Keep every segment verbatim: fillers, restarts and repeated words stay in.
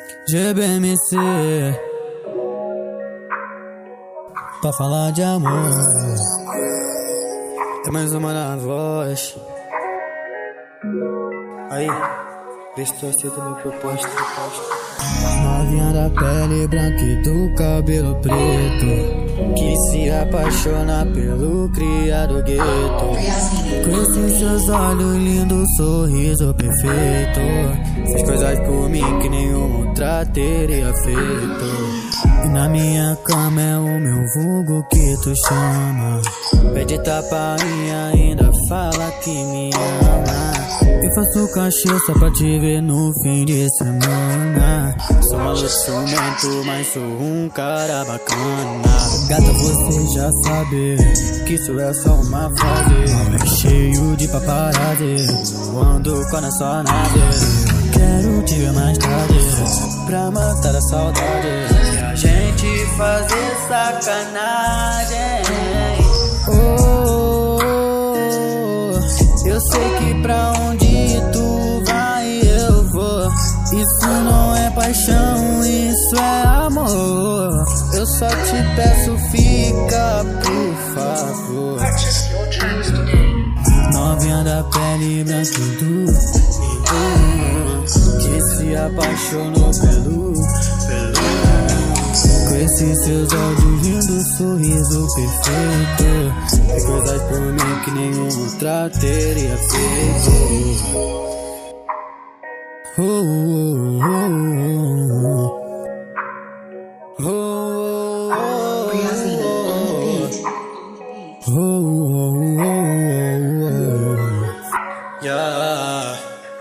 G B M C, pra falar de amor, é mais uma na voz. Aí, vê se tu aceita minha proposta. Novinha da pele branca e do cabelo preto, que se apaixona pelo criado gueto. Com esses seus olhos lindos, sorriso perfeito, fez coisas por mim que nenhuma outra teria feito. E na minha cama é o meu vulgo que tu chama, pede tapa e ainda fala que me ama. Eu faço cachê só pra te ver no fim de semana. Sou maluco, ciumento, mas sou um cara bacana. Gata, você já sabe que isso é só uma fase, cheio de paparazzi, voando com a sua nave. Quero te ver mais tarde, pra matar a saudade e a gente fazer sacanagem. Oh, eu sei que pra onde tu vai eu vou. Isso não é paixão, isso é amor. Eu só te peço, fica, por favor. Novinha da pele branca e do, que se apaixonou pelo, pelo. Com esses seus olhos lindos, sorriso perfeito, fez coisas por mim que nenhuma outra teria feito. Oh, oh, oh, oh, oh, oh, oh, oh, oh, yeah.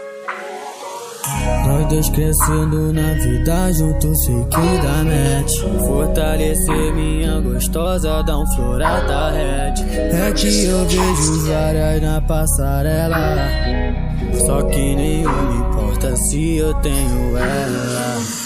Nós dois crescendo na vida juntos, sei que dá match. Fortalecer minha gostosa, dá um florada red. É que eu vejo várias na passarela, só que nenhuma importa se eu tenho ela.